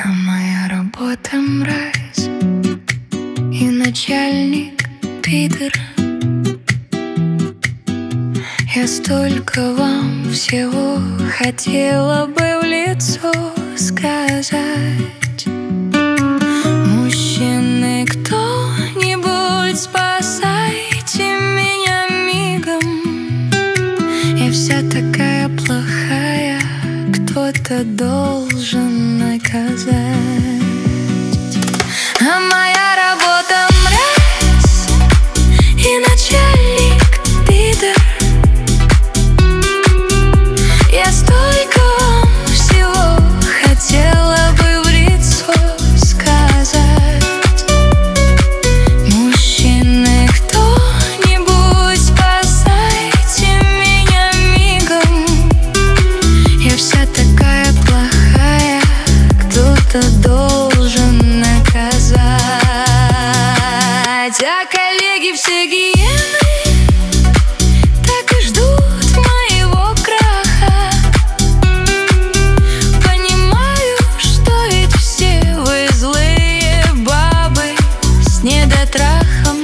А моя работа мразь и начальник пидор. Я столько вам всего хотела бы в лицо сказать. Мужчины, кто-нибудь, спасайте меня мигом. Я вся такая плохая, кто-то должен наказать. А моя работа мразь и начальник пидор. Я столько вам всего хотела бы в лицо сказать. Мужчины, кто-нибудь, спасайте меня мигом. Я вся такая плохая, кто-то должен наказать. А коллеги все гиены так и ждут моего краха. Понимаю, что ведь все вы злые бабы с недотрахом.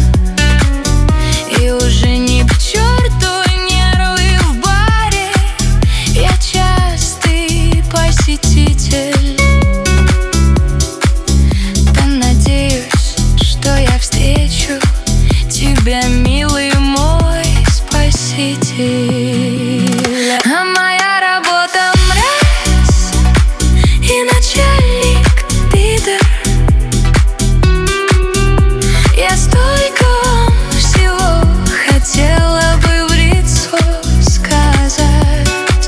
И уже ни к черту нервы в баре. Я частый посетитель. Да надеюсь, что я встречу тебя, милый мой спаситель. А моя работа мразь и начальник пидор. Я столько вам всего хотела бы в лицо сказать.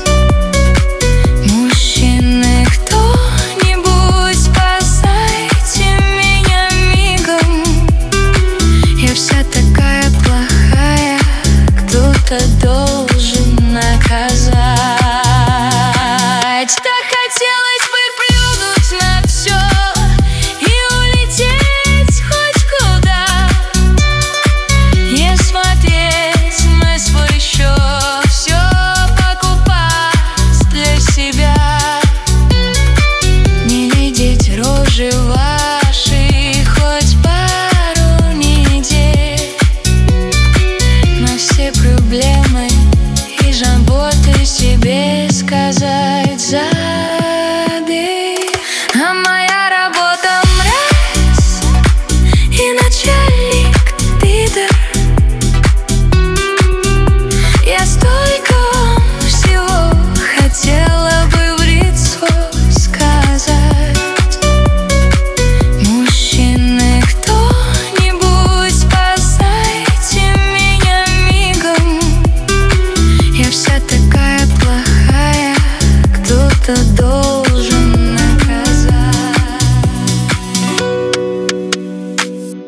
Мужчины, кто-нибудь, спасайте меня мигом. Я вся такая плохая, кто-то должен наказать. Так хотелось бы плюнуть на все и улететь хоть куда. Не смотреть на свой счет, все покупать для себя. Не видеть рожи